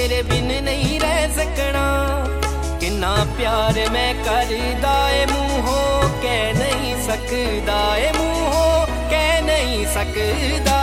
तेरे बिन नहीं रह सकना। किन्ना प्यार मैं करदा ए मूहों कह नहीं सकदा, ए मूहों कह नहीं सकदा।